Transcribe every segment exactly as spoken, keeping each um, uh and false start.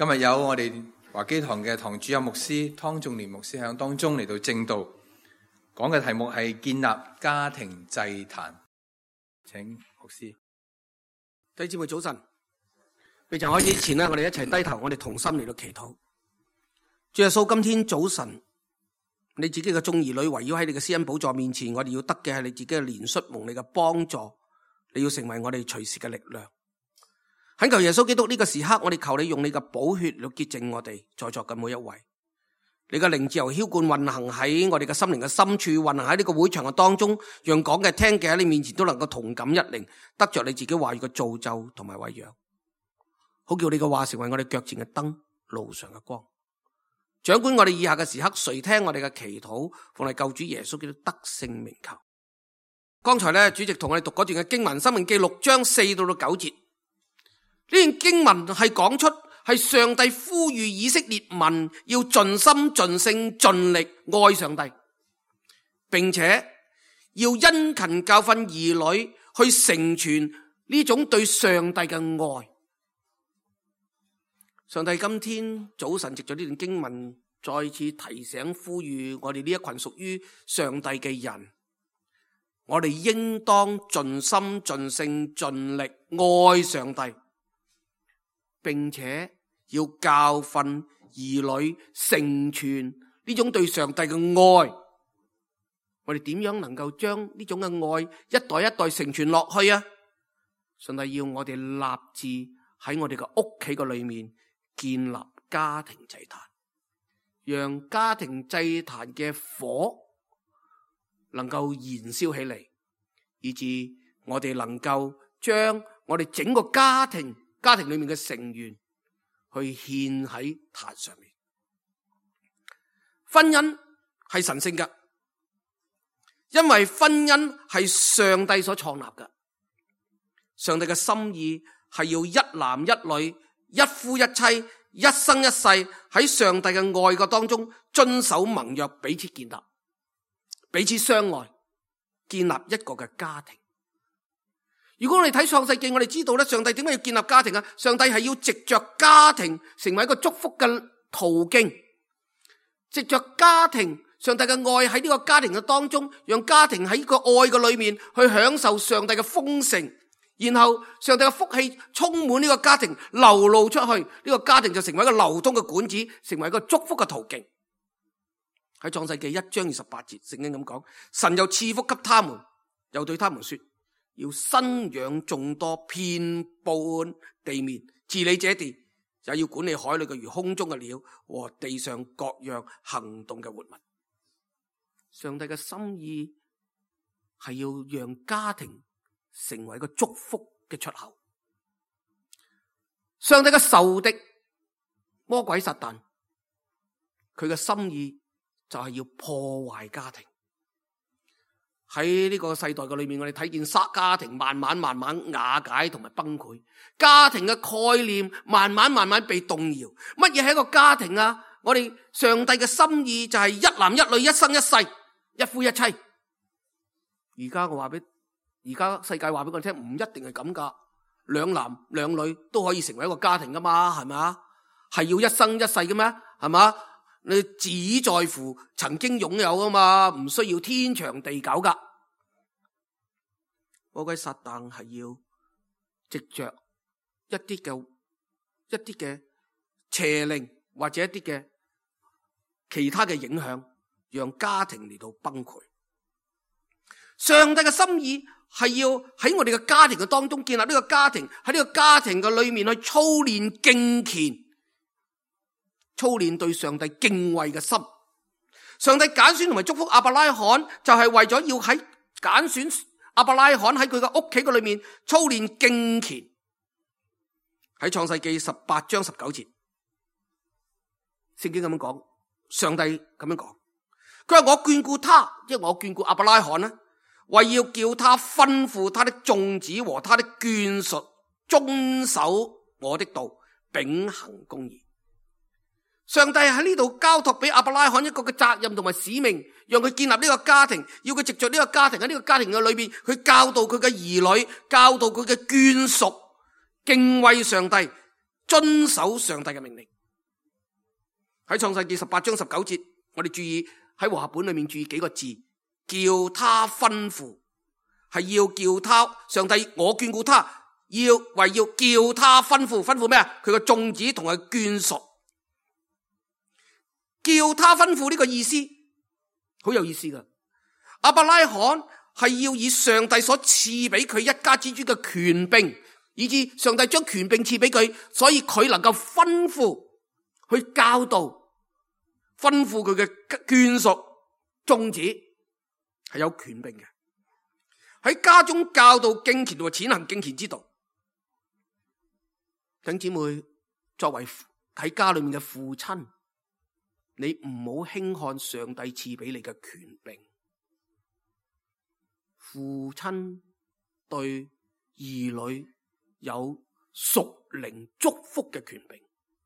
今日有我哋華基堂嘅堂主任牧師湯仲年牧師喺當中嚟到證道，講嘅題目係建立家庭祭壇。請牧師。 弟兄姊妹早晨，未曾開始前呢，我哋一齊低頭，我哋同心嚟到祈禱。主耶穌，今天早晨，你自己嘅眾兒女圍繞喺你嘅施恩寶座面前，我哋要得嘅係你自己嘅憐恤蒙你嘅幫助，你要成為我哋隨時嘅力量。懇求耶穌基督呢個時刻，我哋求你用你嘅寶血嚟潔淨我哋在座嘅每一位。你嘅靈自由澆灌運行喺我哋嘅心靈嘅深處，運行喺呢個會場嘅當中，讓講嘅聽嘅喺你面前都能夠同感一靈，得着你自己話語嘅造就同埋餵養，好叫你嘅話成為我哋腳前嘅燈，路上嘅光。掌管我哋以下嘅時刻，垂聽我哋嘅祈禱，奉你救主耶穌基督得勝名求。剛才咧，主席同我哋讀嗰段嘅經文，申命記六章四到到九節。呢段經文係講出係上帝呼籲以色列民要盡心盡性盡力愛上帝，並且要殷勤教訓兒女去成全呢種對上帝嘅愛。上帝今天早晨藉咗呢段經文，再次提醒呼籲我哋呢一群屬於上帝嘅人，我哋應當盡心盡性盡力愛上帝，並且要教訓兒女成全呢種對上帝嘅愛。我哋點樣能夠將呢種嘅愛一代一代成全落去啊？上帝要我哋立志喺我哋嘅屋企嘅裏面建立家庭祭壇，讓家庭祭壇嘅火能夠燃燒起嚟，以致我哋能夠將我哋整個家庭家庭裏面嘅成員去獻喺壇上面。婚姻係神聖嘅，因為婚姻係上帝所創立嘅。上帝嘅心意係要一男一女，一夫一妻，一生一世喺上帝嘅愛嘅當中遵守盟約，彼此建立，彼此相愛，建立一個嘅家庭。如果我哋睇創世記，我哋知道咧，上帝點解要建立家庭啊？上帝係要藉着家庭成為一個祝福嘅途徑，藉着家庭，上帝嘅愛喺呢個家庭嘅當中，讓家庭喺呢個愛嘅裏面去享受上帝嘅豐盛，然後上帝嘅福氣充滿呢個家庭，流露出去，呢個家庭就成為一個流通嘅管子，成為一個祝福嘅途徑。喺創世記一章二十八節，聖經咁講，神又賜福給他們，又對他們說，要生養眾多，遍布地面，治理這地，也要管理海裏嘅魚、空中嘅鳥和地上各樣行動嘅活物。上帝嘅心意係要讓家庭成為一個祝福嘅出口。上帝嘅仇敵魔鬼撒旦，佢嘅心意就係要破壞家庭。喺呢個世代嘅裏面，我哋睇見家庭慢慢慢慢瓦解同埋崩潰，家庭嘅概念慢慢慢慢被動搖。乜嘢係一個家庭啊？我哋上帝嘅心意就係一男一女，一生一世，一夫一妻。而家我話俾，而家世界話俾我聽，唔一定係咁噶，兩男兩女都可以成為一個家庭噶嘛，係咪啊？係要一生一世嘅咩？係嘛？你只在乎曾經擁有啊嘛，唔需要天長地久噶。魔鬼撒旦係要藉着一啲嘅一啲嘅邪靈或者一啲嘅其他嘅影響，讓家庭嚟到崩潰。上帝嘅心意係要喺我哋嘅家庭嘅當中建立呢個家庭，喺呢個家庭嘅裏面去操練敬虔，操練對上帝敬畏嘅心。上帝揀選同埋祝福亞伯拉罕，就係為咗要喺揀選亞伯拉罕喺佢嘅屋企嘅裏面操練敬虔。喺創世記十八章十九節，聖經咁樣講，上帝咁樣講，佢話我眷顧他，即係我眷顧亞伯拉罕呢，為要叫他吩咐他的眾子和他的眷屬遵守我的道，秉行公義。上帝喺呢度交託俾亞伯拉罕一個嘅責任同埋使命，讓佢建立呢個家庭，要佢藉着呢個家庭喺呢個家庭嘅裏邊，去教導佢嘅兒女，教導佢嘅眷屬敬畏上帝， 遵守上帝嘅命令。喺創世記十八章十九節，我哋注意喺和合本裏面注意幾個字，叫他吩咐，係要叫他上帝我眷顧他，要為要叫他吩咐，吩咐咩啊？佢個眾子同佢眷屬，叫他吩咐呢個意思好有意思噶。亞伯拉罕係要以上帝所賜俾佢一家之主嘅權柄，以致上帝將權柄賜俾佢，所以佢能夠吩咐去教導，吩咐佢嘅眷屬眾子係有權柄嘅，喺家中教導敬虔同埋踐行敬虔之道。弟兄姊妹，作為喺家裏面嘅父親，你唔好輕看上帝賜俾你嘅權柄。父親對兒女有屬靈祝福嘅權柄。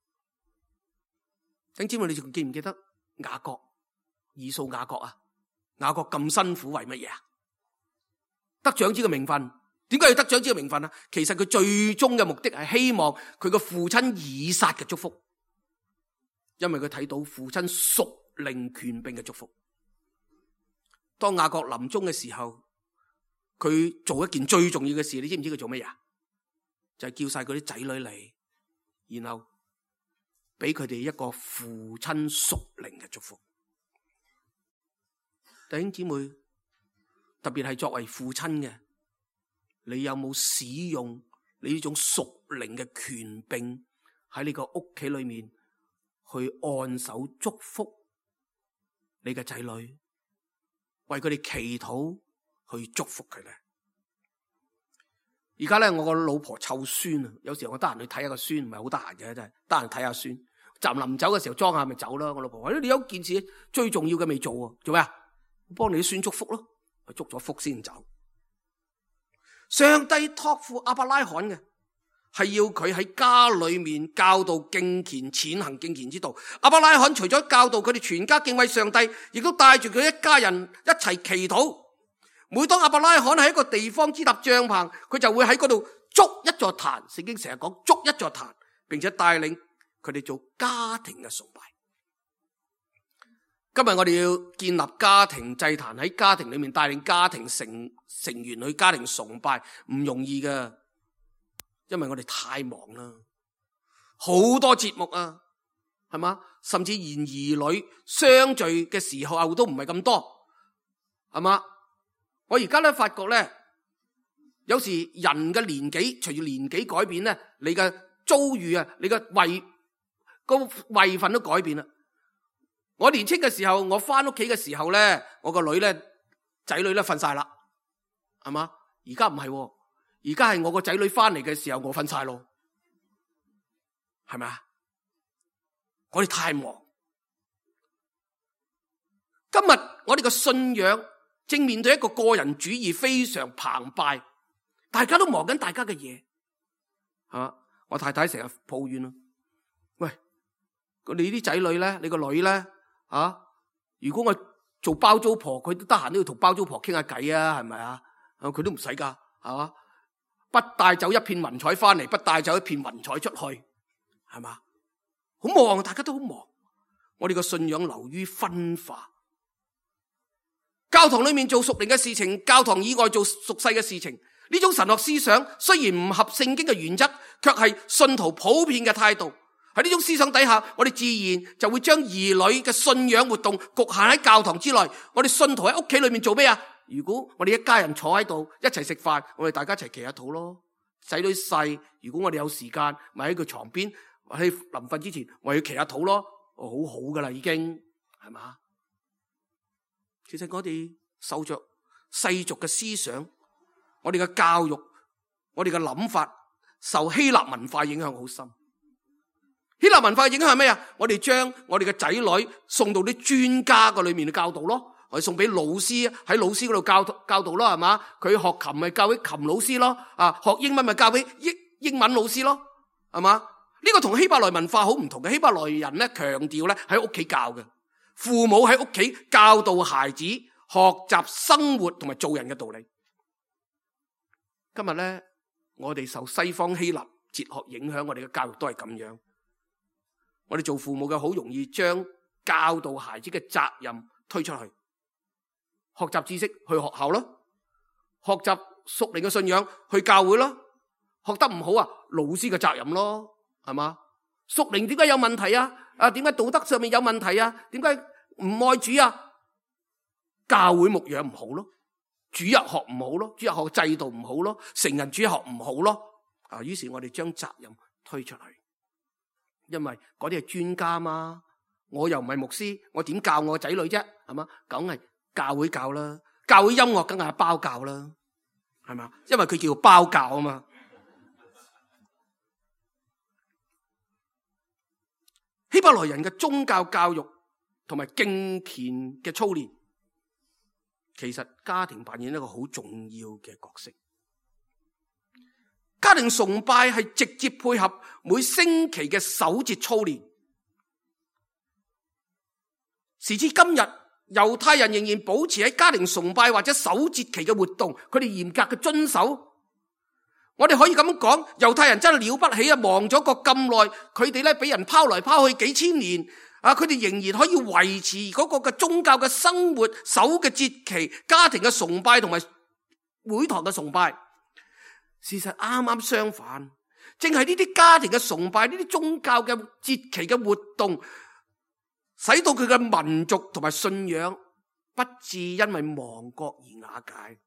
弟兄姊妹，你仲記唔記得雅各、以掃雅各啊？雅各咁辛苦為乜嘢啊？得長子嘅名分。點解要得長子嘅名分啊？其實佢最終嘅目的係希望佢個父親以撒嘅祝福，因為佢睇到父親屬靈權柄嘅祝福。當雅各臨終嘅時候，佢做一件最重要嘅事，你知唔知佢做乜嘢？就係叫晒佢啲仔女嚟，然後俾佢哋一個父親屬靈嘅祝福。弟兄姊妹，特別係作為父親嘅，你有冇使用你呢種屬靈嘅權柄喺你個屋企裏面去按手祝福你嘅仔女，為佢哋祈禱去祝福佢咧？而家咧，我個老婆湊孫啊，有時候我得閒去睇下個孫，唔係好得閒嘅，真係得閒睇下孫。站臨走嘅時候裝下咪走啦。我老婆話：你有件事最重要嘅未做啊，做咩啊？幫你啲孫祝福咯，祝咗福先走。上帝託付亞伯拉罕嘅係要佢喺家裏面教導敬虔、踐行敬虔之道。亞伯拉罕除咗教導佢哋全家敬畏上帝，亦都帶住佢一家人一齊祈禱。每當亞伯拉罕喺一個地方支搭帳篷，佢就會喺嗰度築一座壇。聖經成日講築一座壇，並且帶領佢哋做家庭嘅崇拜。今日我哋要建立家庭祭壇，喺家庭裏面帶領家庭成成員去家庭崇拜，唔容易㗎，因為我哋太忙啦，好多節目啊，係嘛？甚至連兒女相聚嘅時候都唔係咁多，係嘛？我而家咧發覺咧，有時人嘅年紀隨住年紀改變咧，你嘅遭遇啊，你嘅位個位份都改變啦。我年青嘅時候，我翻屋企嘅時候咧，我個女咧仔女咧瞓晒啦，係嘛？而家唔係，而家係我個仔女翻嚟嘅時候，我瞓晒咯，係咪啊？我哋太忙。今日我哋嘅信仰正面對一個個人主義非常澎湃，大家都忙緊大家嘅嘢，係嘛？我太太成日抱怨咯，喂，你啲仔女咧，你個女咧？啊！如果我做包租婆，佢都得閒都要同包租婆傾下偈啊，係咪啊？佢都唔使噶，係嘛？不帶走一片雲彩翻嚟，不帶走一片雲彩出去，係嘛？好忙，大家都好忙。我哋個信仰流於分化，教堂裏面做屬靈嘅事情，教堂以外做屬世嘅事情。呢種神學思想雖然唔合聖經嘅原則，卻係信徒普遍嘅態度。喺呢種思想底下，我哋自然就會將兒女嘅信仰活動局限喺教堂之內。我哋信徒喺屋企裏面做咩啊？如果我哋一家人坐喺度一齊食飯，我哋大家一齊祈下禱咯。仔女細，如果我哋有時間，咪喺佢床邊，喺臨瞓之前，我要祈下禱咯。哦，好好噶啦，已經係嘛？其實我哋受着世俗嘅思想，我哋嘅教育，我哋嘅諗法，受希臘文化影響好深。希臘文化影響係咩啊？我哋將我哋嘅仔女送到啲專家個裏面去教導咯，我哋送俾老師喺老師嗰度教教導咯，係嘛？佢學琴咪教俾琴老師咯，啊，學英文咪教俾英英文老師咯，係嘛？呢個同希伯來文化好唔同嘅。希伯來人咧強調咧喺屋企教嘅，父母喺屋企教導孩子學習生活同埋做人嘅道理。今日咧，我哋受西方希臘哲學影響我哋嘅教育都係咁樣。我哋做父母嘅好容易將教導孩子嘅責任推出去，學習知識去學校咯，學習屬靈嘅信仰去教會咯，學得唔好啊，老師嘅責任咯，係嘛？屬靈點解有問題啊？啊，點解道德上面有問題啊？點解唔愛主啊？教會牧養唔好咯，主日學唔好咯，主日學制度唔好咯，成人主日學唔好咯。啊，於是我哋將責任推出去，因為嗰啲係專家嘛，我又唔係牧師，我點教我仔女啫？係嘛，梗係教會教啦，教會音樂梗係包教啦，係嘛？因為佢叫包教啊嘛。希伯來人嘅宗教教育同埋敬虔嘅操練，其實家庭扮演一個好重要嘅角色。家庭崇拜係直接配合每星期嘅守節操練。時至今日，猶太人仍然保持喺家庭崇拜或者守節期嘅活動，佢哋嚴格嘅遵守。我哋可以咁講，猶太人真係了不起啊！忙咗個咁耐，佢哋咧俾人拋來拋去幾千年啊，佢哋仍然可以維持嗰個嘅宗教嘅生活、守嘅節期、家庭嘅崇拜同埋會堂嘅崇拜。事實啱啱相反，正係呢啲家庭嘅崇拜、呢啲宗教嘅節期嘅活動，使到佢嘅民族同埋信仰不致因為亡國而瓦解。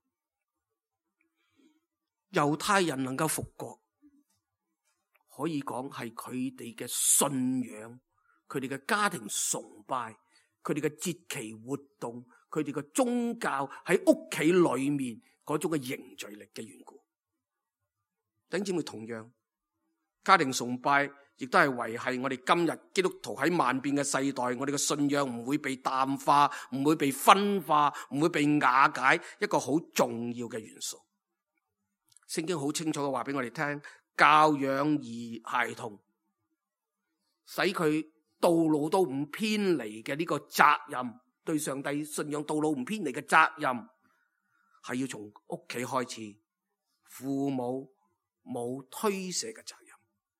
猶太人能夠復國，可以講係佢哋嘅信仰、佢哋嘅家庭崇拜、佢哋嘅節期活動、佢哋嘅宗教喺屋企裏面嗰種嘅凝聚力嘅緣故。弟兄姊妹，同樣家庭崇拜亦都係維繫我哋今日基督徒喺萬變嘅世代，我哋嘅信仰唔會被淡化，唔會被分化，唔會被瓦解，一個好重要嘅元素。聖經好清楚嘅話俾我哋聽，教養兒孩童，使佢道路都唔偏離嘅呢個責任，對上帝信仰道路唔偏離嘅責任，係要從屋企開始，父母冇推卸嘅責任。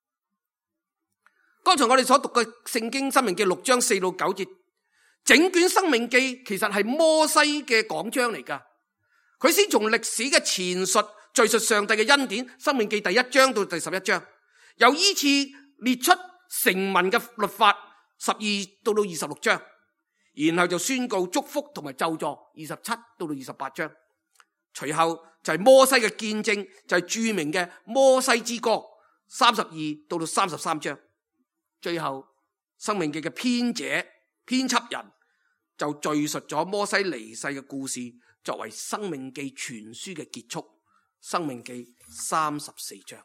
剛才我哋所讀嘅聖經申命記六章四到九節，整卷申命記其實係摩西嘅講章嚟噶。佢先從歷史嘅前述敘述上帝嘅恩典，申命記第一章到第十一章，又依次列出成文嘅律法，十二到到二十六章，然後就宣告祝福同埋咒詛，二十七到到二十八章。隨後就係摩西嘅見證，就係著名嘅摩西之歌，三十二到到三十三章。最後申命記嘅編者編輯人就敘述咗摩西離世嘅故事，作為申命記全書嘅結束。申命記三十四章，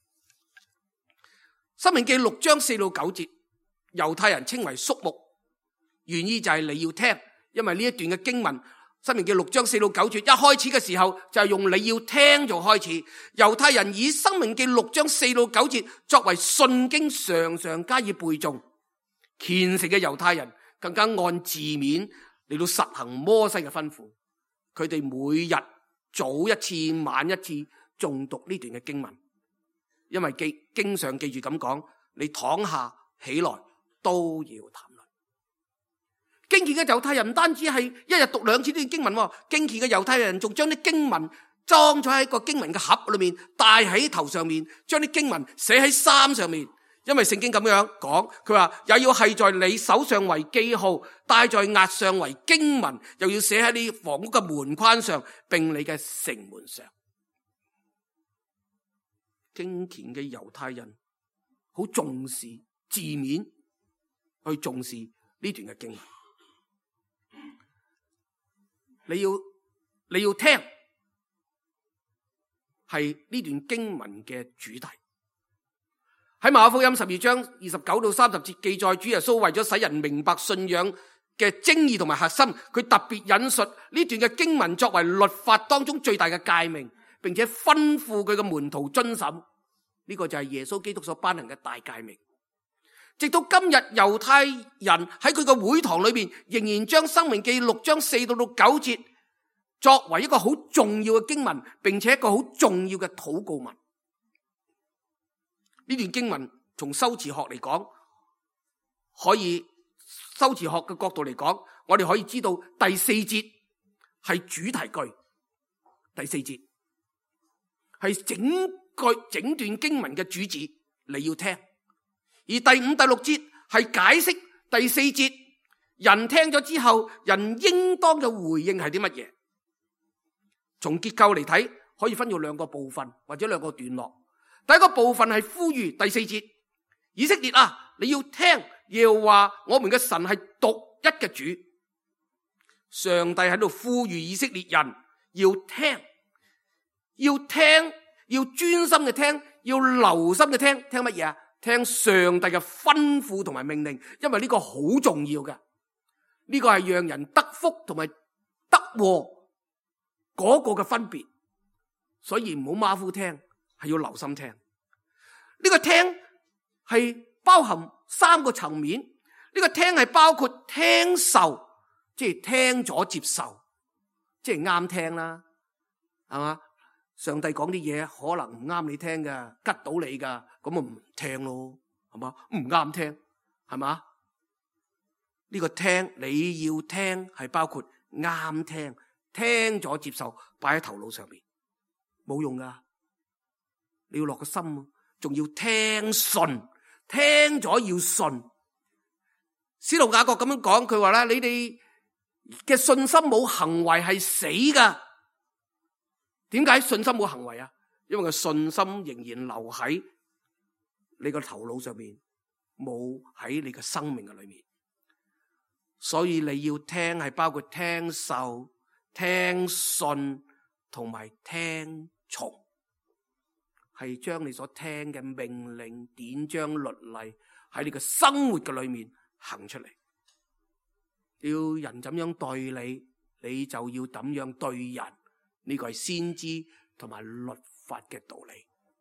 申命記六章四到九節，猶太人稱為宿目，原意就係你要聽，因為呢一段嘅經文，申命記六章四到九節一開始嘅時候就係用你要聽做開始。猶太人以申命記六章四到九節作為信經，常常加以背誦。虔誠嘅猶太人更加按字面嚟到實行摩西嘅吩咐，佢哋每日早一次晚一次誦讀呢段嘅經文，因為記經常記住咁講，你躺下起來都要談論。敬虔嘅猶太人唔單止係一日讀兩次呢段經文，敬虔嘅猶太人仲將啲經文裝咗喺個經文嘅盒裏面，戴喺頭上面，將啲經文寫喺衫上面。因為聖經咁樣講，佢話也要繫在你手上為記號，戴在額上為經文，又要寫喺你房屋嘅門框上，並你嘅城門上。敬虔嘅猶太人好重視字面，去重視呢段嘅經文。你要你要聽，係呢段經文嘅主題。喺馬可福音十二章二十九到三十節記載，主耶穌為咗使人明白信仰嘅精義同埋核心，佢特別引述呢段嘅經文作為律法當中最大嘅誡命，並且吩咐佢嘅門徒遵守。呢個就係耶穌基督所頒行嘅大誡命。直到今日，猶太人喺佢嘅會堂裏面，仍然將申命記六章四到到九節作為一個好重要嘅經文，並且一個好重要嘅禱告文。 呢段經文從修辭學嚟講，可以修辭學嘅角度嚟講，我哋可以知道第四節係主題句，第四節係整句整段經文嘅主旨，你要聽。而第五、第六節係解釋第四節，人聽咗之後，人應當嘅回應係啲乜嘢？從結構嚟睇，可以分做兩個部分或者兩個段落。第一個部分係呼籲，第四節，以色列啊，你要聽，耶和華我們嘅神係獨一嘅主。上帝喺度呼籲以色列人要聽，要聽，要專心嘅聽，要留心嘅聽。聽乜嘢啊？聽上帝嘅吩咐同埋命令，因為呢個好重要嘅，呢個係讓人得福同埋得禍嗰個嘅分別。所以唔好馬虎聽，係要留心聽。呢個聽係包含三個層面。呢個聽係包括聽受，即係聽咗接受，即係啱聽啦，係嘛？上帝講啲嘢可能唔啱你聽㗎，吉到你㗎，咁啊唔聽咯，係嘛？唔啱聽，係嘛？呢個聽你要聽係包括啱聽，聽咗接受，擺喺頭腦上面。冇用噶，你要落個心，仲要聽信，聽咗要信。使徒雅各咁樣講，佢話咧：你哋嘅信心冇行為係死噶。點解信心冇行為啊？因為個信心仍然留喺你個頭腦上面，冇喺你嘅生命嘅裏面。所以你要聽係包括聽受、聽信同埋聽從，係將你所聽嘅命令、典章、律例喺你嘅生活嘅裏面行出嚟。要人怎樣對你，你就要怎樣對人。呢個係先知同埋律法嘅道理。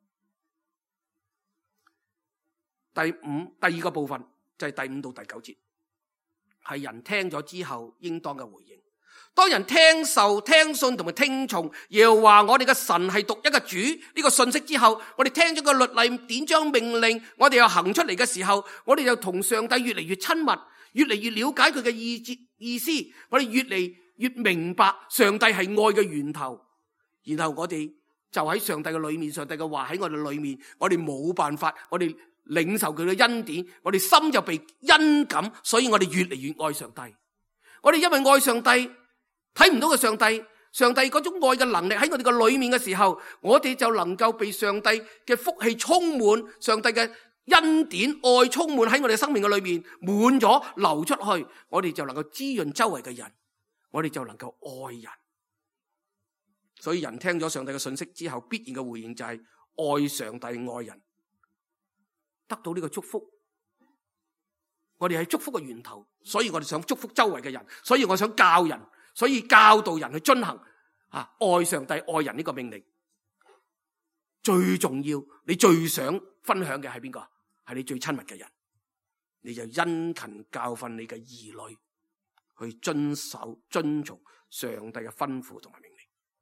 第五、第二個部分就係第五到第九節，係人聽咗之後應當嘅回應。當人聽受、聽信同埋聽從耶和華我哋嘅神係獨一嘅主呢個信息之後，我哋聽咗個律例、典章、命令，我哋又行出嚟嘅時候，我哋就同上帝越嚟越親密，越嚟越了解佢嘅意志意思，我哋越嚟越明白上帝係愛嘅源頭。然後我哋就喺上帝嘅裏面，上帝嘅話喺我哋裏面，我哋冇辦法，我哋領受佢嘅恩典，我哋心就被恩感，所以我哋越嚟越愛上帝。我哋因為愛上帝，睇唔到嘅上帝，上帝嗰種愛嘅能力喺我哋嘅裏面嘅時候，我哋就能夠被上帝嘅福氣充滿，上帝嘅恩典愛充滿喺我哋嘅生命嘅裏面，滿咗流出去，我哋就能夠滋潤周圍嘅人，我哋就能夠愛人。所以人聽咗上帝嘅信息之後，必然嘅回應就係愛上帝、愛人，得到呢個祝福。我哋係祝福嘅源頭，所以我哋想祝福周圍嘅人，所以我想教人，所以教導人去遵行啊，愛上帝、愛人呢個命令。最重要，你最想分享嘅係邊個？係你最親密嘅人，你就殷勤教訓你嘅兒女去遵守、遵從上帝嘅吩咐同埋命令。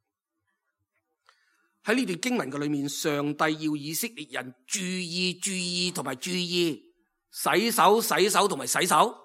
喺呢段經文嘅裏面，上帝要以色列人注意、注意同埋注意，洗手、洗手同埋洗手，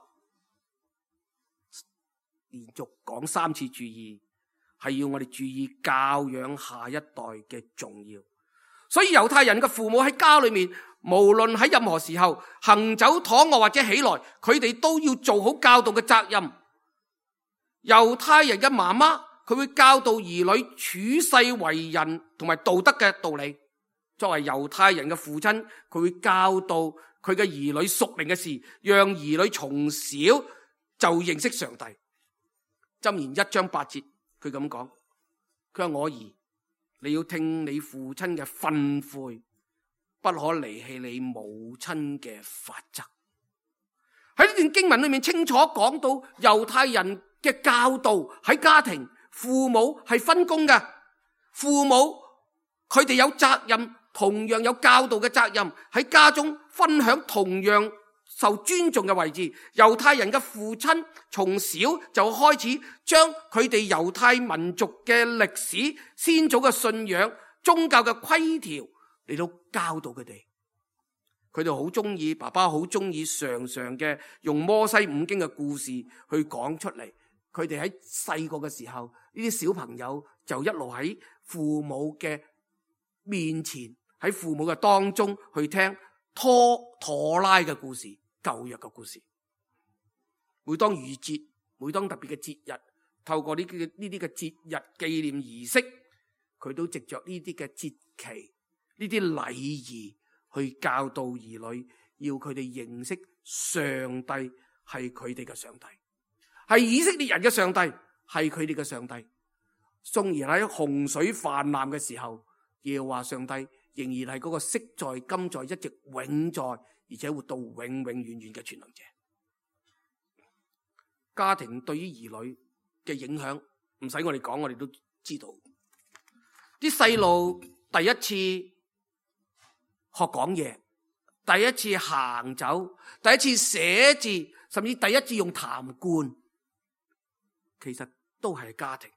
連續講三次注意，係要我哋注意教養下一代嘅重要。所以猶太人嘅父母喺家裏面，無論喺任何時候行走躺臥或者起來，佢哋都要做好教導嘅責任。猶太人嘅媽媽，佢會教導兒女處世為人同埋道德嘅道理。作為猶太人嘅父親，佢會教導佢嘅兒女屬靈嘅事，讓兒女從小就認識上帝。箴言一章八節，佢咁講，佢話我兒，你要聽你父親嘅訓誨，不可離棄你母親嘅法則。喺呢段經文裏面清楚講到猶太人嘅教導喺家庭，父母係分工嘅，父母佢哋有責任，同樣有教導嘅責任，喺家中分享同樣受尊重嘅位置。猶太人嘅父親從小就開始將佢哋猶太民族嘅歷史、先祖嘅信仰、宗教嘅規條嚟到教導佢哋。 佢哋好中意，爸爸好中意常常嘅用摩西五經嘅故事去講出嚟。佢哋喺細個嘅時候，呢啲小朋友就一路喺父母嘅面前，喺父母嘅當中去聽拖妥拉嘅故事、舊約嘅故事。每當逾節，每當特別嘅節日，透過呢啲呢啲嘅節日紀念儀式，佢都藉着呢啲嘅節期、呢啲禮儀去教導兒女，要佢哋認識上帝係佢哋嘅上帝，係以色列人嘅上帝，係佢哋嘅上帝。縱然喺洪水泛濫嘅時候，耶和華上帝仍然係嗰個昔在、今在、一直永在，而且活到永永遠遠嘅全能者。家庭對於兒女嘅影響，唔使我哋講，我哋都知道。啲細路第一次學講嘢，第一次行走，第一次寫字，甚至第一次用痰罐，其實都係家庭。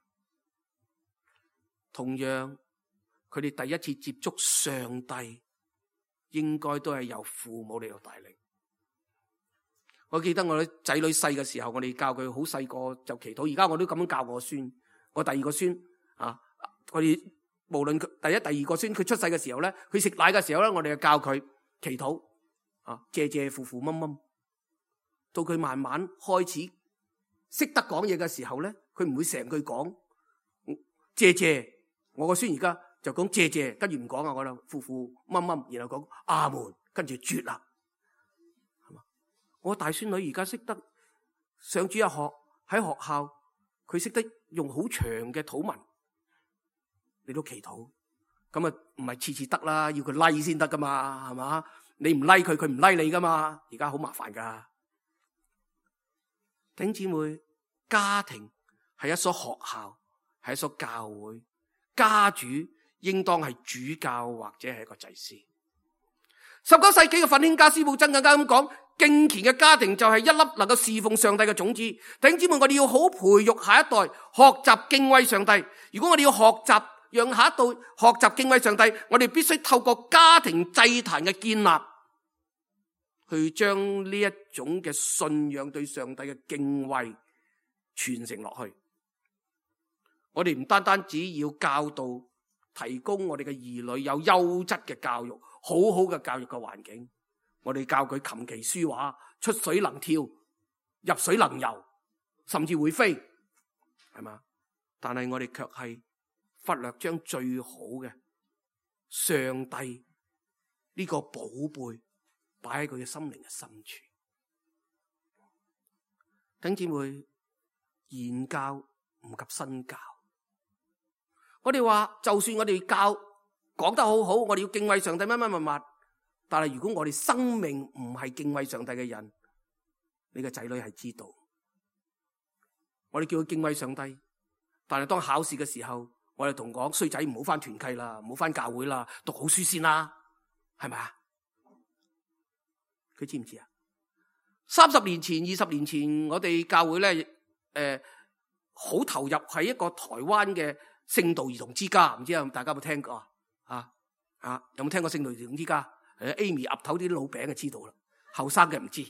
同樣，佢哋第一次接觸上帝，應該都係由父母嚟到帶領。我記得我啲仔女細嘅時候，我哋教佢好細個就祈禱。而家我都咁樣教我孫，我第二個孫啊，我哋無論佢第一、第二個孫，佢出世嘅時候咧，佢食奶嘅時候咧，我哋就教佢祈禱啊，謝謝父父冧冧。到佢慢慢開始識得講嘢嘅時候咧，佢唔會成句講謝謝。我個孫而家就講謝謝，跟住唔講啊，我啦父父冧冧，然後講阿門，跟住絕啦。我大孫女而家識得上主日學，喺學校，佢識得用好長嘅禱文嚟到祈禱。咁啊唔係次次得啦，要佢 like 先得噶嘛，係嘛？你唔 like 佢，佢唔 like 你噶嘛。而家好麻煩噶。弟兄姊妹，家庭係一所學校，係一所教會，家主應當係主教或者係一個祭司。十九世紀嘅奮興家司布真更加咁講，敬虔嘅家庭就係一粒能夠侍奉上帝嘅種子。弟兄姊妹，我哋要好培育下一代學習敬畏上帝。如果我哋要學習讓下一代學習敬畏上帝，我哋必須透過家庭祭壇嘅建立，去將呢一種嘅信仰對上帝嘅敬畏傳承落去。我哋唔單單只要教導，提供我哋嘅兒女有優質嘅教育，好好嘅教育嘅環境，我哋教佢琴棋書畫，出水能跳，入水能游，甚至會飛，係嘛？但係我哋卻係忽略將最好嘅上帝呢個寶貝擺喺佢嘅心靈嘅深處。弟兄姊妹，言教唔及身教。我哋話，就算我哋教講得好好，我哋要敬畏上帝乜乜乜乜，但係如果我哋生命唔係敬畏上帝嘅人，你嘅仔女係知道。我哋叫佢敬畏上帝，但係當考試嘅時候，我哋同講衰仔唔好翻團契啦，唔好翻教會啦，讀好書先啦，係咪啊？佢知唔知啊？三十年前、二十年前，我哋教會咧，誒、呃，好投入喺一個台灣嘅聖道兒童之家，唔知啊，大家有冇聽過啊？啊，有冇聽過聖道兒童之家？誒 ，Amy 岌頭啲老餅就知道啦，後生嘅唔知。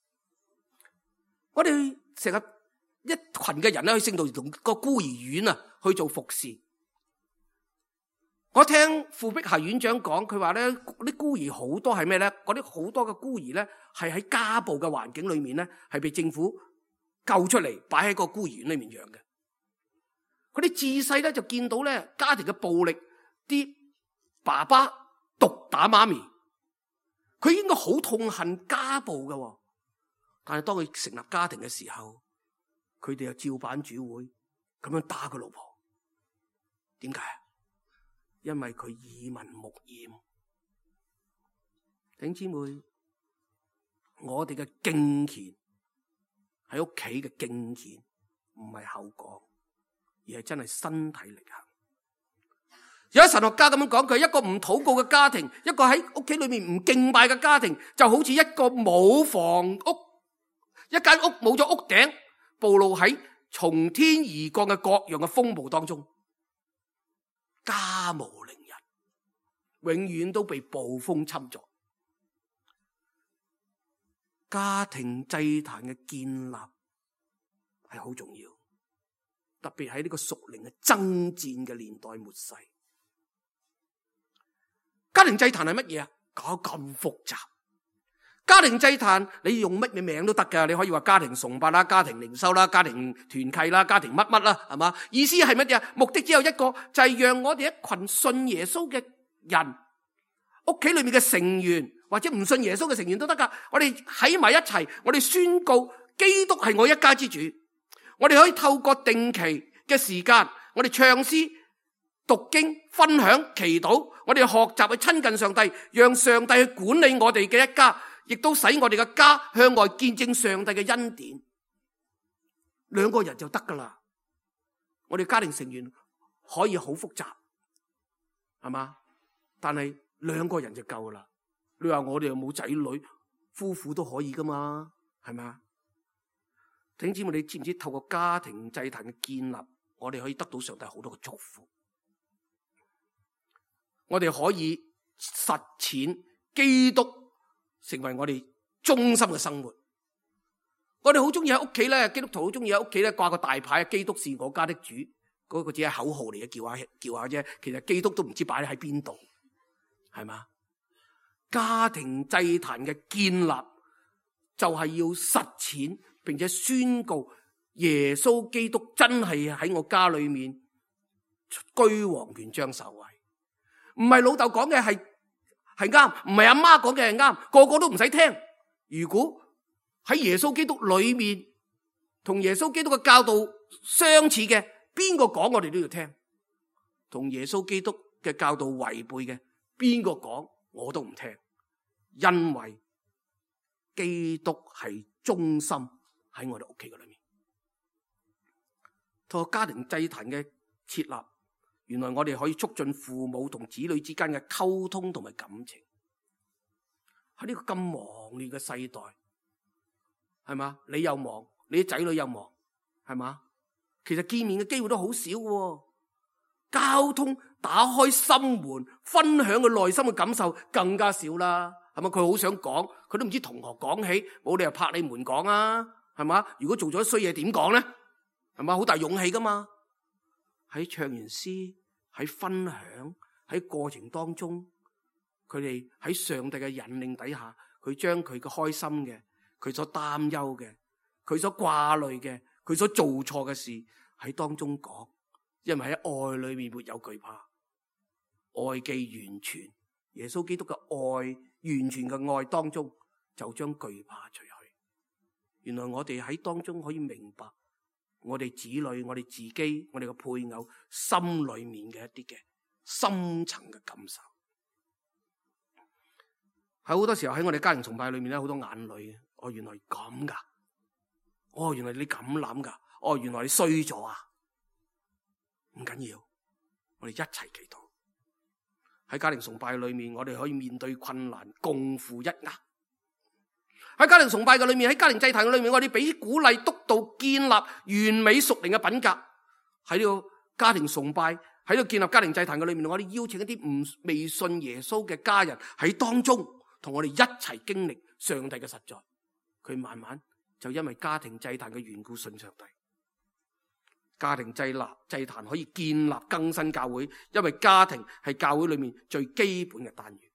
我哋成日一群嘅人咧去聖道兒童個孤兒院啊去做服侍。我聽傅碧霞院長講，佢話咧啲孤兒好多係咩咧？嗰啲好多嘅孤兒咧係喺家暴嘅環境裏面咧，係被政府救出嚟，擺喺個孤兒院裏面養嘅。佢哋自細咧就見到咧家庭嘅暴力，啲爸爸毒打媽咪，佢應該好痛恨家暴嘅。但係當佢成立家庭嘅時候，佢哋又照板煮碗咁樣打佢老婆。點解啊？因為佢耳聞目染。弟兄姊妹，我哋嘅敬虔喺屋企嘅敬虔，唔係口講，而係真係身體力行。有一神學家咁樣講，佢一個唔禱告嘅家庭，一個喺屋企裏面唔敬拜嘅家庭，就好似一個冇房屋，一間屋冇咗屋頂，暴露喺從天而降嘅各樣嘅風暴當中。家無寧日，永遠都被暴風侵咗。 家庭祭壇嘅建立係好重要，特別喺呢個屬靈嘅爭戰嘅年代末世。家庭祭壇係乜嘢啊？搞咁複雜。家庭祭壇你用乜嘢名都得噶，你可以話家庭崇拜啦、家庭靈修啦、家庭團契啦、家庭乜乜啦，係嘛？意思係乜嘢？目的只有一個，就係讓我哋一群信耶穌嘅人，屋企裏面嘅成員或者唔信耶穌嘅成員都得噶，我哋喺埋一齊，我哋宣告基督係我一家之主。我哋可以透過定期嘅時間，我哋唱詩、讀經、分享、祈禱，我哋學習去親近上帝，讓上帝去管理我哋嘅一家，亦都使我哋嘅家向外見證上帝嘅恩典。兩個人就得噶啦。我哋家庭成員可以好複雜，係嘛？但係兩個人就夠啦。你話我哋又冇仔女，夫婦都可以噶嘛？係嘛？弟兄姊妹，你知唔知透過家庭祭壇嘅建立，我哋可以得到上帝好多嘅祝福？我哋可以實踐基督成為我哋中心嘅生活。我哋好中意喺屋企咧，基督徒好中意喺屋企咧掛個大牌，基督是我家的主，嗰個只係口號嚟嘅，叫下叫下啫。其實基督都唔知擺喺邊度，係嘛？家庭祭壇嘅建立就係要實踐，並且宣告耶穌基督真係喺我家裏面居王權掌首位。唔係老豆講嘅係係啱，唔係阿媽講嘅係啱，個個都唔使聽。如果喺耶穌基督裏面同耶穌基督嘅教導相似嘅，邊個講我哋都要聽；同耶穌基督嘅教導違背嘅，邊個講我都唔聽。因為基督係中心喺我哋屋企嘅裏面。透過家庭祭壇嘅設立，原來我哋可以促進父母同子女之間嘅溝通同埋感情。喺呢個咁忙亂嘅世代，係嘛？你又忙，你啲仔女又忙，係嘛？其實見面嘅機會都好少喎。交通打開心門，分享佢內心嘅感受更加少啦。係嘛？佢好想講，佢都唔知同學講起，冇理由拍你門講啊，係嘛？如果做咗衰嘢點講咧？係嘛？好大勇氣噶嘛。喺唱完詩，喺分享，喺過程當中，佢哋喺上帝嘅引領底下，佢將佢嘅開心嘅，佢所擔憂嘅，佢所掛慮嘅，佢所做錯嘅事喺當中講，因為喺愛裏面沒有懼怕，愛既完全，耶穌基督嘅愛完全嘅愛當中，就將懼怕除去。原來我哋喺當中可以明白，我哋子女、我哋自己、我哋嘅配偶心裏面嘅一啲嘅深層嘅感受。喺好多時候喺我哋家庭崇拜裏面咧，好多眼淚。哦，原來咁噶！哦，原來你咁諗噶！哦，原來你衰咗啊！唔緊要，我哋一齊祈禱。喺家庭崇拜裏面，我哋可以面對困難，共負一軛。喺家庭崇拜嘅裏面，喺家庭祭壇嘅裏面，我哋俾鼓勵、督導、建立完美屬靈嘅品格。喺呢個家庭崇拜，喺呢個建立家庭祭壇嘅裏面，我哋邀請一啲唔未信耶穌嘅家人喺當中，同我哋一齊經歷上帝嘅實在。佢慢慢就因為家庭祭壇嘅緣故信上帝。家庭祭立祭壇可以建立更新教會，因為家庭係教會裏面最基本嘅單元。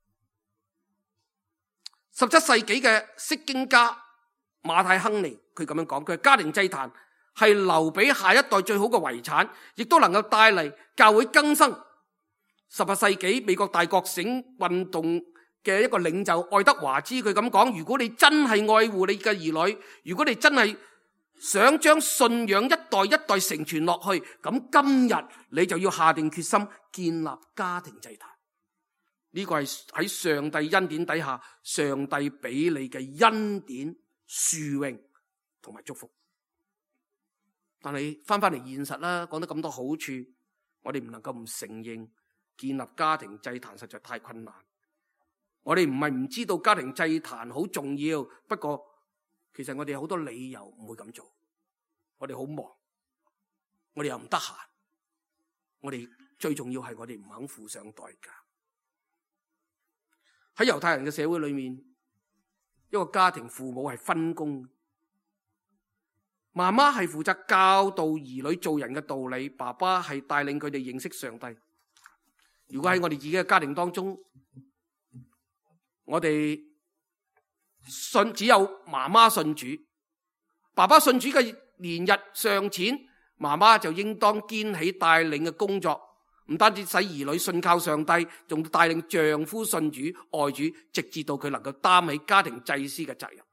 十七世紀嘅釋經家馬太亨利佢咁樣講，佢家庭祭壇係留俾下一代最好嘅遺產，亦都能夠帶嚟教會更新。十八世紀美國大覺醒運動嘅一個領袖愛德華茲佢咁講，如果你真係愛護你嘅兒女，如果你真係想將信仰一代一代承傳落去，咁今日你就要下定決心建立家庭祭壇。呢個係喺上帝恩典底下，上帝俾你嘅恩典、殊榮同埋祝福。但係翻翻嚟現實啦，講得咁多好處，我哋唔能夠唔承認建立家庭祭壇實在太困難。我哋唔係唔知道家庭祭壇好重要，不過其實我哋有好多理由唔會咁做。我哋好忙，我哋又唔得閒，我哋最重要係我哋唔肯付上代價。喺猶太人嘅社會裏面， 一個家庭父母係分工，媽媽係負責教導兒女做人嘅道理，爸爸係帶領佢哋認識上帝。如果喺我哋自己嘅家庭當中，我哋信只有媽媽信主，爸爸信主嘅年日尚淺，媽媽就應當肩起帶領嘅工作，唔單止使兒女信靠上帝，仲帶領丈夫信主愛主，直至到佢能夠擔起家庭祭司嘅責任。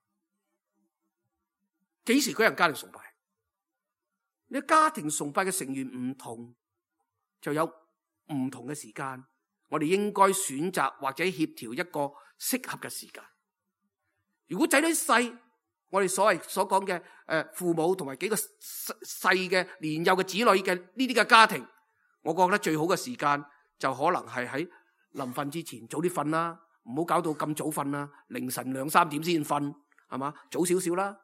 幾時舉行家庭崇拜？你家庭崇拜嘅成員唔同，就有唔同嘅時間，我哋應該選擇或者協調一個適合嘅時間。如果仔女細，我哋所謂所講嘅誒父母同埋幾個細嘅年幼嘅子女嘅呢啲嘅家庭，我覺得最好嘅時間就可能係喺臨瞓之前早啲瞓啦，唔好搞到咁早瞓啦，凌晨兩三點先瞓，係嘛？早少少啦。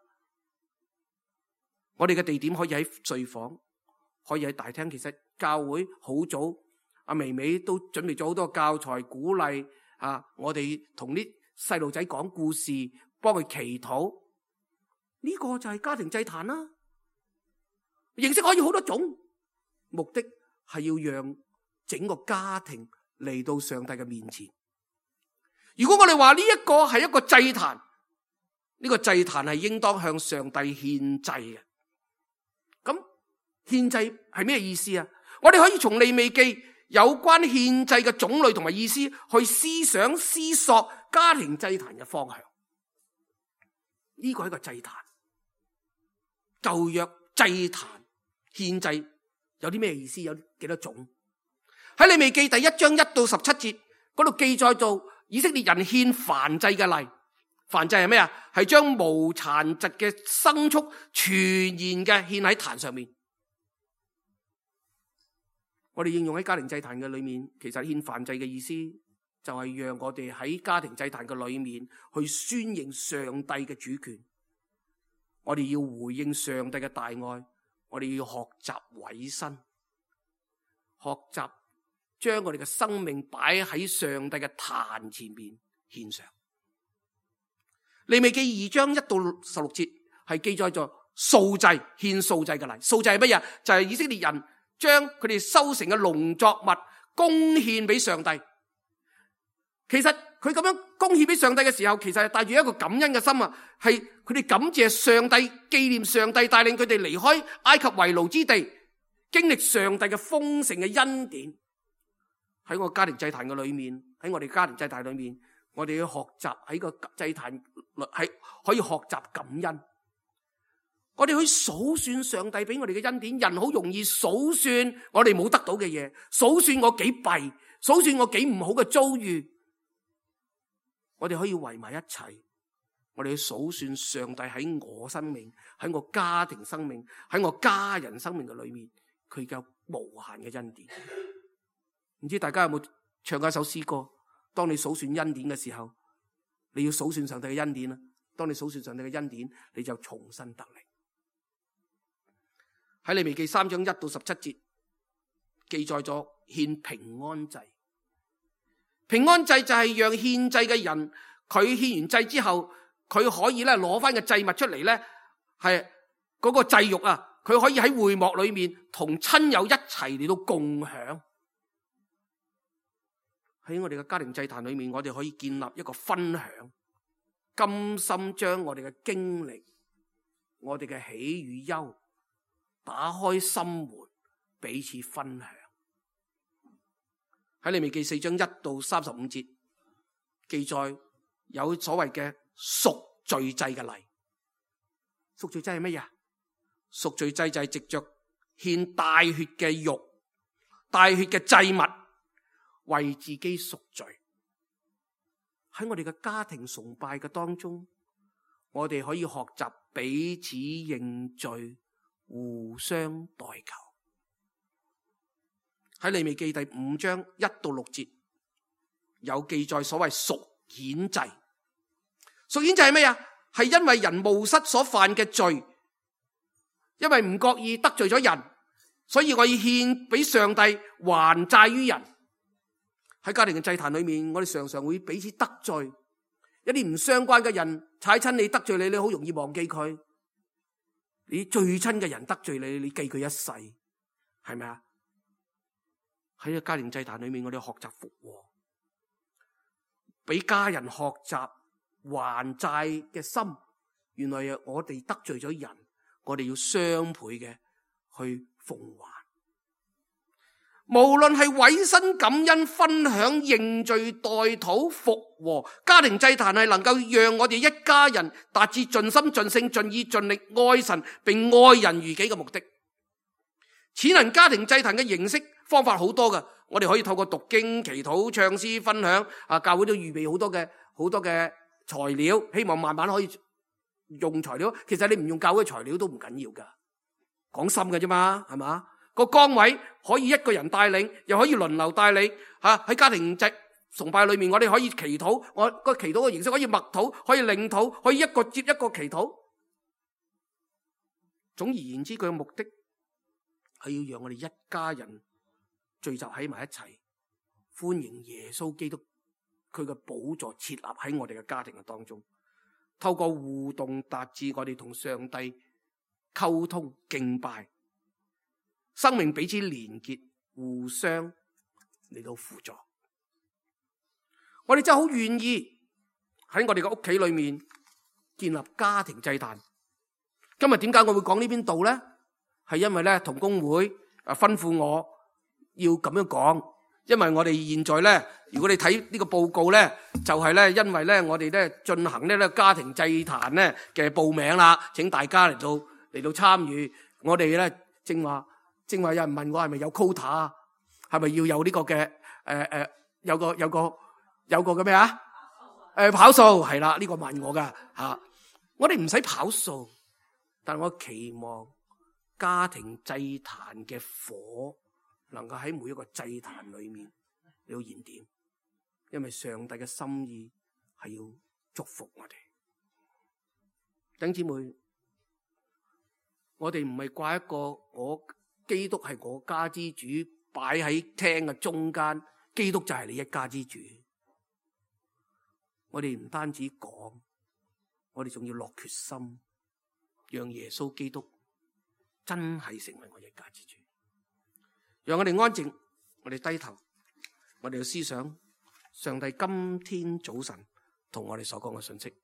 我哋嘅地點可以喺睡房，可以喺大廳。其實教會好早，阿微微都準備咗好多教材鼓勵啊，我哋同啲細路仔講故事，幫佢祈禱。呢個就係家庭祭壇啦。形式可以好多種，目的係要讓整個家庭嚟到上帝嘅面前。如果我哋話呢一個係一個祭壇，呢個祭壇係應當向上帝獻祭嘅。咁獻祭係咩意思啊？我哋可以從利未記有關獻祭嘅種類同埋意思去思想思索家庭祭壇嘅方向。呢個係一個祭壇。舊約祭壇獻祭有啲咩意思？有幾多種？喺利未記第一章一到十七節嗰度記載到以色列人獻燔祭嘅例。燔祭係咩啊？係將無殘疾嘅牲畜全然嘅獻喺壇上面。我哋應用喺家庭祭壇嘅裏面，其實獻燔祭嘅意思就係讓我哋喺家庭祭壇嘅裏面去宣認上帝嘅主權。我哋要回應上帝嘅大愛，我哋要學習委身，學習將我哋嘅生命擺喺上帝嘅壇前面獻上。利未記二章一到十六節係記載咗素祭，獻素祭嘅例。素祭係乜嘢？就係以色列人將佢哋收成嘅農作物貢獻俾上帝。其實佢咁樣貢獻俾上帝嘅時候，其實係帶住一個感恩嘅心啊，係佢哋感謝上帝，紀念上帝帶領佢哋離開埃及為奴之地，經歷上帝嘅豐盛嘅恩典。喺我家庭祭壇嘅裏面，喺我哋家庭祭壇裏面，我哋要學習喺個祭壇係可以學習感恩。我哋去數算上帝俾我哋嘅恩典。人好容易數算我哋冇得到嘅嘢，數算我幾弊，數算我幾唔好嘅遭遇。我哋可以圍埋一齊，我哋去數算上帝喺我生命、喺我家庭生命、喺我家人生命嘅裏面，佢嘅無限嘅恩典。唔知大家有冇唱過一首詩歌？當你數算恩典嘅時候，你要數算上帝嘅恩典啦。當你數算上帝嘅恩典，你就重新得力。喺利未記三章一到十七節記載咗獻平安祭。平安祭就係讓獻祭嘅人，佢獻完祭之後，佢可以咧攞翻個祭物出嚟咧，係嗰個祭肉啊，佢可以喺會幕裏面同親友一齊嚟到共享。喺我哋嘅家庭祭壇裏面，我哋可以建立一個分享，甘心將我哋嘅經歷、我哋嘅喜與憂，打開心門，彼此分享。喺利未記四章一到三十五節記載有所謂嘅贖罪祭嘅例。贖罪祭係乜嘢？贖罪祭就係藉着獻帶血嘅肉、帶血嘅祭物，為自己贖罪。喺我哋嘅家庭崇拜嘅當中，我哋可以學習彼此認罪，互相代求。喺利未記第五章一到六節有記載所謂贖愆祭。贖愆祭係咩啊？係因為人冒失所犯嘅罪，因為唔覺意得罪咗人，所以我要獻俾上帝還債於人。喺家庭嘅祭壇裏面，我哋常常會彼此得罪， 一啲唔相關嘅人踩親你得罪你，你好容易忘記佢。你最親嘅人得罪你，你記佢一世，係咪啊？喺個家庭祭壇裏面，我哋學習復和，俾家人學習還債嘅心。原來我哋得罪咗人，我哋要雙倍嘅去奉還。無論係委身感恩、分享、認罪、代禱、復和，家庭祭壇係能夠讓我哋一家人達至盡心盡性盡意盡力愛神並愛人如己嘅目的。此能家庭祭壇嘅形式方法好多㗎，我哋可以透過讀經、祈禱、唱詩、分享，啊，教會都預備好多嘅好多嘅材料，希望慢慢可以用材料。其實你唔用教會材料都唔緊要㗎，講心嘅啫嘛，係嘛？個崗位可以一個人帶領，又可以輪流帶領。吓，喺家庭祭崇拜裏面，我哋可以祈禱，我個祈禱嘅形式可以默禱，可以領禱，可以一個接一個祈禱。總而言之，佢嘅目的係要讓我哋一家人聚集喺埋一齊，歡迎耶穌基督佢嘅寶座設立喺我哋嘅家庭嘅當中，透過互動達至我哋同上帝溝通敬拜。生命彼此連結，互相嚟到輔助。我哋真係好願意喺我哋嘅屋企裏面建立家庭祭壇。今日點解我會講呢邊度咧？係因為咧同工會啊吩咐我要咁樣講。因為我哋現在咧，如果你睇呢個報告咧，就係咧，因為咧我哋咧進行呢個家庭祭壇咧嘅報名啦，請大家嚟到嚟到參與。我哋咧正話。正話有人問我係咪有 quota 啊？係咪要有呢個嘅誒誒有個有個有個嘅咩啊？誒跑數係啦，呢個問我噶吓。我哋唔使跑數，但我期望家庭祭壇嘅火能夠喺每一個祭壇裏面要燃點，因為上帝嘅心意係要祝福我哋。弟兄姊妹，我哋唔係掛一個我。基督係我家之主，擺喺廳嘅中間，基督就係你一家之主。我哋唔單止講，我哋仲要落決心，讓耶穌基督真係成為我一家之主。讓我哋安靜，我哋低頭，我哋要思想上帝今天早晨同我哋所講嘅信息。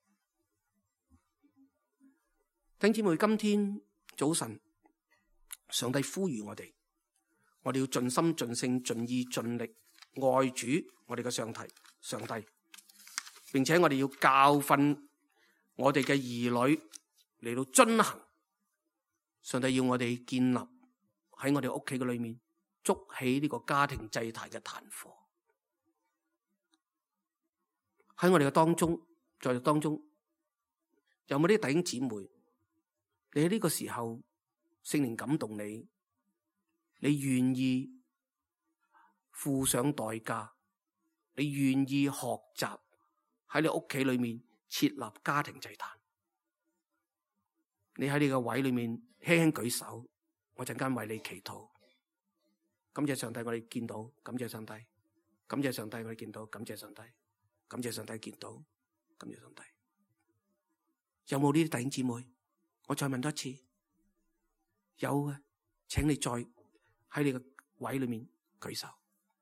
弟兄姊妹，今天早晨。上帝呼籲我哋，我哋要盡心盡性盡意盡力愛主我哋嘅上帝上帝，並且我哋要教訓我哋嘅兒女嚟到遵行。上帝要我哋建立喺我哋屋企嘅裏面，築起呢個家庭祭壇嘅壇火。喺我哋嘅當中，在當中有冇啲弟兄姊妹？你喺呢個時候？聖靈感動你，你願意付上代價，你願意學習喺你屋企裏面設立家庭祭壇。你喺你個位裏面輕輕舉手，我陣間為你祈禱。感謝上帝，我哋見到；感謝上帝，感謝上帝，我哋見到；感謝上帝，感謝上帝見到；感謝上帝。有冇呢啲弟兄姊妹？我再問多一次。有嘅，請你再喺你個位裏面舉手。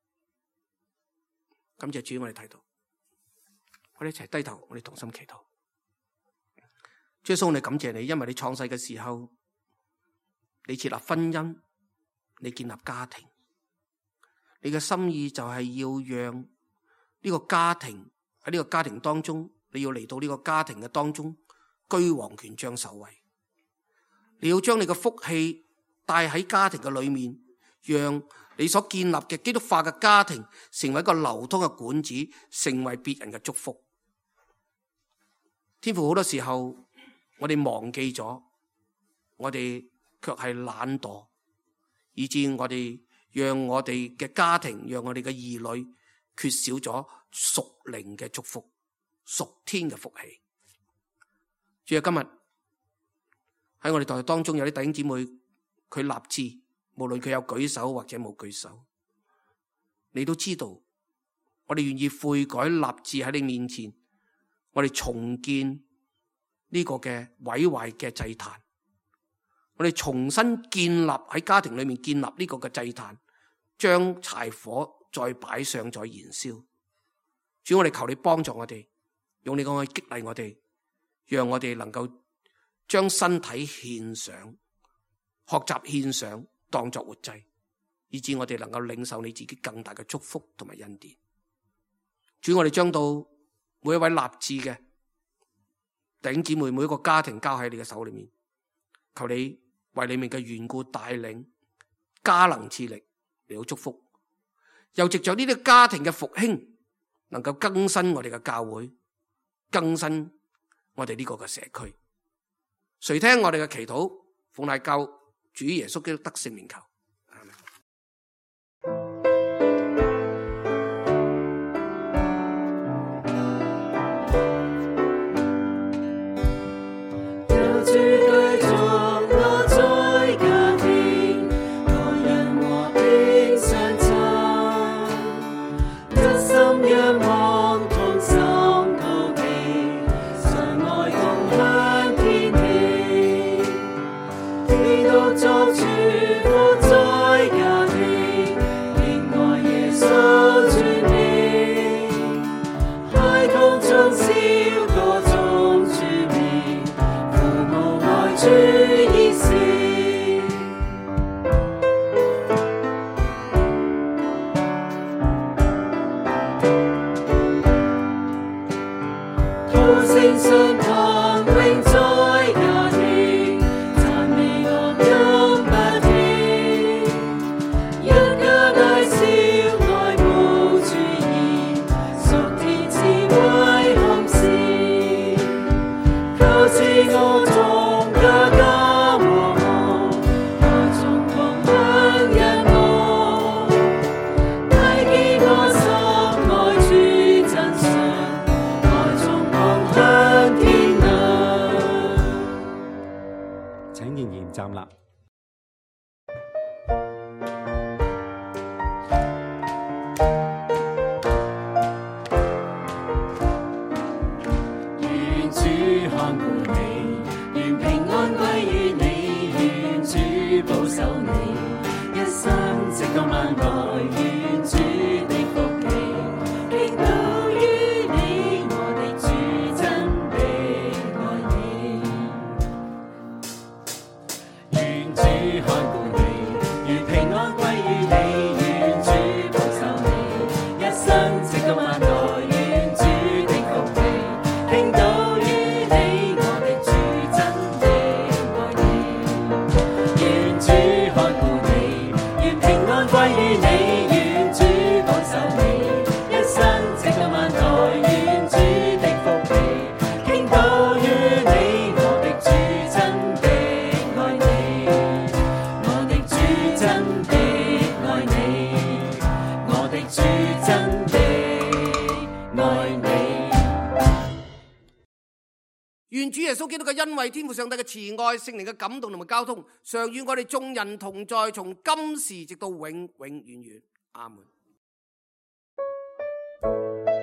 感謝主，我哋睇到，我哋一齊低頭，我哋同心祈禱。主耶穌，我哋感謝你，因為你創世嘅時候，你設立婚姻，你建立家庭，你嘅心意就係要讓呢個家庭喺呢個家庭當中，你要嚟到呢個家庭嘅當中居王權杖首位。你要將你嘅福氣帶喺家庭嘅裏面，讓你所建立嘅基督化嘅家庭成為一個流通嘅管子，成為別人嘅祝福。天父，好多時候我哋忘記咗，我哋卻係懶惰，以致我哋讓我哋嘅家庭，讓我哋嘅兒女缺少咗屬靈嘅祝福、屬天嘅福氣。主啊，今日喺我哋台當中有啲弟兄姊妹，佢立志，無論佢有舉手或者冇舉手，你都知道，我哋願意悔改立志喺你面前， 我哋重建呢個嘅毀壞嘅祭壇，我哋重新建立喺家庭裏面建立呢個嘅祭壇，將柴火再擺上再燃燒。主，我哋求你幫助我哋，用你嘅愛激勵我哋，讓我哋能夠將身體獻上，學習獻上當作活祭，以致我哋能夠領受你自己更大嘅祝福同埋恩典。主，我哋將到每一位立志嘅弟兄姊妹，每一個家庭交喺你嘅手裏面，求你為你們嘅緣故帶領，加能賜力嚟到祝福，又藉着呢啲家庭嘅復興，能夠更新我哋嘅教會，更新我哋呢個嘅社區。垂聽我哋嘅祈禱，奉賴救主耶穌基督得聖名求。 站立。 願主看顧你，願平安歸於你，願主保守你，一生直到萬代，願主的福氣傾倒於你，我的主真的愛你。願主看顧你，願平安歸於你，願主保守你，一生直到萬代，願主的福氣傾倒於你，我的主真的愛你。願主看顧你，願平安歸於你，願主保守你，一生直到萬代，願主的福氣傾倒於你，我的主真的愛你，我的主真的愛你，我的主真的愛你。 願主耶穌基督嘅恩惠、天父上帝嘅慈愛、聖靈嘅感動同埋交通，常與我哋眾人同在，從今時直到永永遠遠。阿門。